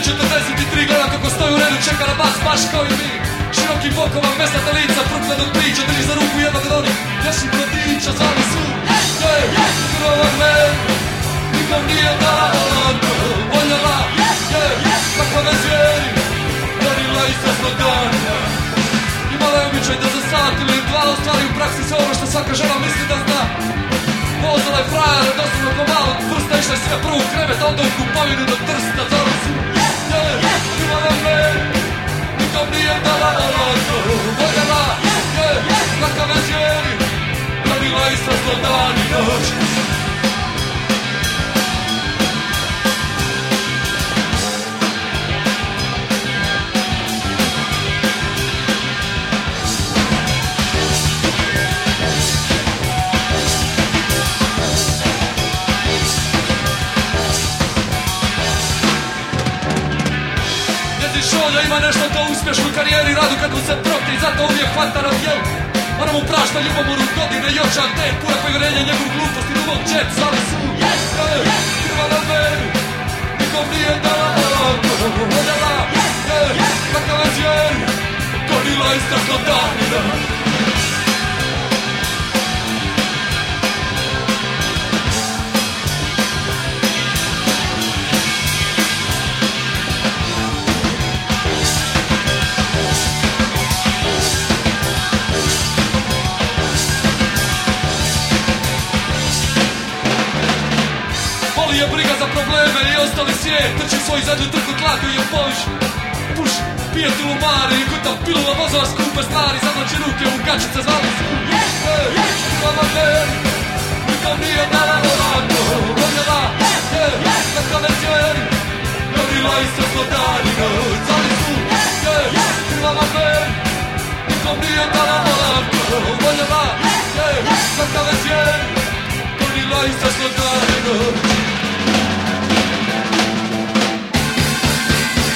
43 gledam kako stoji u redu, čeka na bas, baš kao i mi. Širokim bokova, mesnata lica, prukladog priča, drži za ruku jednog od onih leših mladića, zvali su krova gled, nikom nije dala voljela, kakva me zvijeri, darila i sve zbog dana. Imala je običaj da za sat ili dva ostvari u praksi sve ono što svaka žena misli da zna. Vozala je frajere, doslovno ko malo vrsta, išla je sve prvo u krevet, onda u kupovinu do Trsta, zvali su krova gled, nikom nije dala voljela, kakva me zvijeri, darila i sve zbog dan i noć. Šolja ima nešto to uspješnu karijeri radu kad mu se prokne i zato uvijek hvata na djel. Ona mu prašta ljubomoru godine i očan te puna povjerenja njegovu glupost i dubog džep. Zvali su krva na meni, nikom nije dala voljela, kakav je zvijeri, gonila istražno dan i noć. Je briga za probleme i ostali svijet, trči svoj zadnju trku tlaku i je poviš. Puši, pije tulumari i guta pilula, vozova skupe stvari, zavlači ruke u gačice, zvali su krva gled, nikom nije dala voljela, kakva me zvijeri, darila i sve zbog dan i noć. Zvali su krva gled, nikom nije dala voljela, kakva me zvijeri,